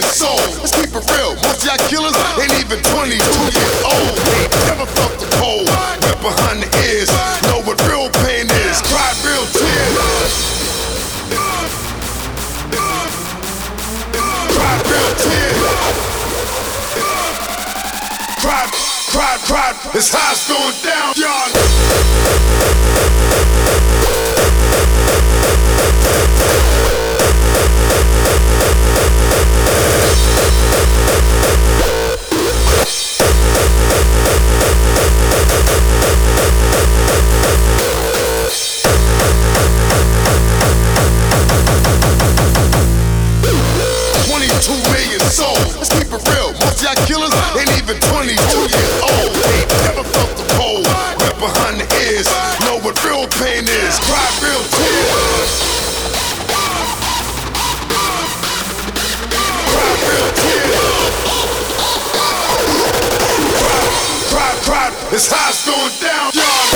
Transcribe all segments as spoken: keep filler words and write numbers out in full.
soul. Let's keep it real. Most of y'all killers ain't even twenty-two years old. Ain't never felt the cold. Wet behind the ears. Know what real pain is. Cried real tears. Cried real tears. Cried, cried, cried. It's how it's going down, y'all. twenty-two million souls. Let's keep it real. Most of y'all killers ain't even twenty-two years old. Ain't never felt the cold. Wet behind the ears. Know what real pain is. Cry real tears. Cry real tears. Cry, cry, cry. It's how it's going down, y'all.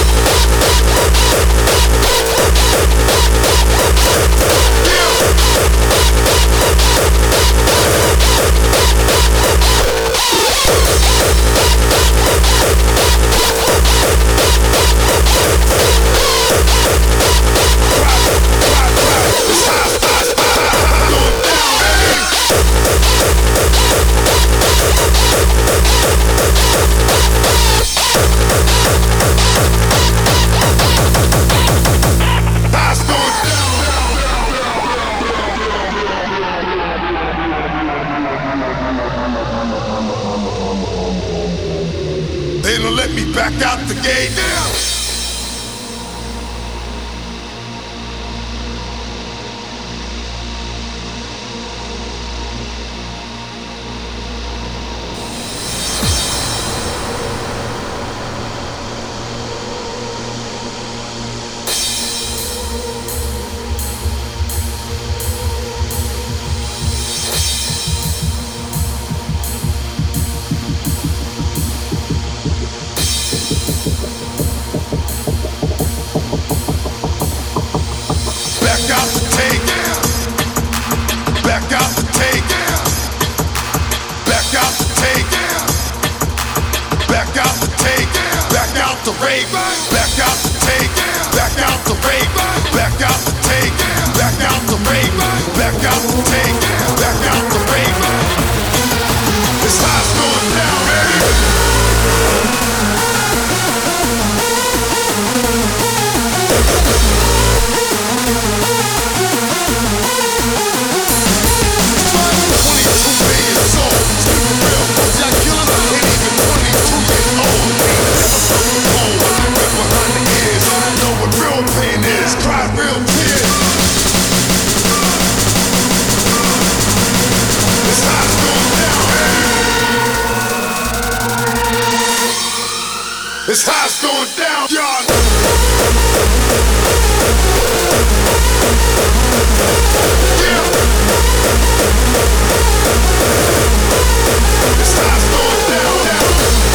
They don't let me back out the gate now. It's how it's going down, y'all. Yeah. It's how it's going down, down.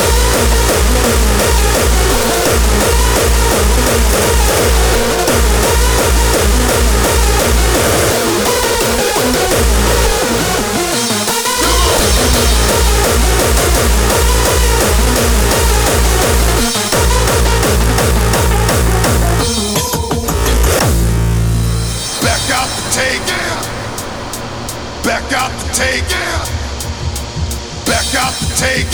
Back out the take, back out the take,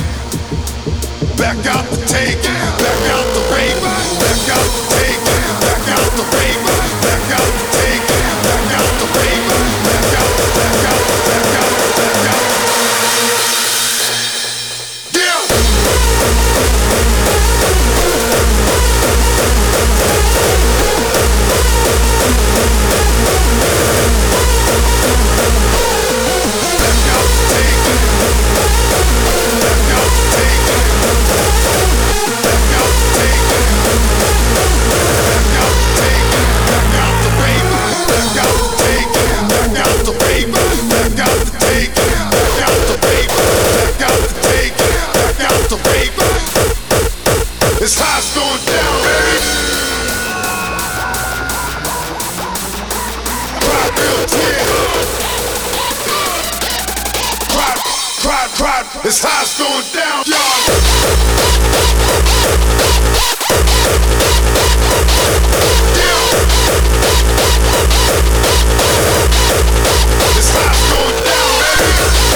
back out the take, back out the rape, back out the take, back out the rape, back out the take, back out the rape, back out, back out, back out, back out. Yeah. It's how it's going down, baby. Cry real tears. Crowd is high, going down, y'all. It's high, going down, baby.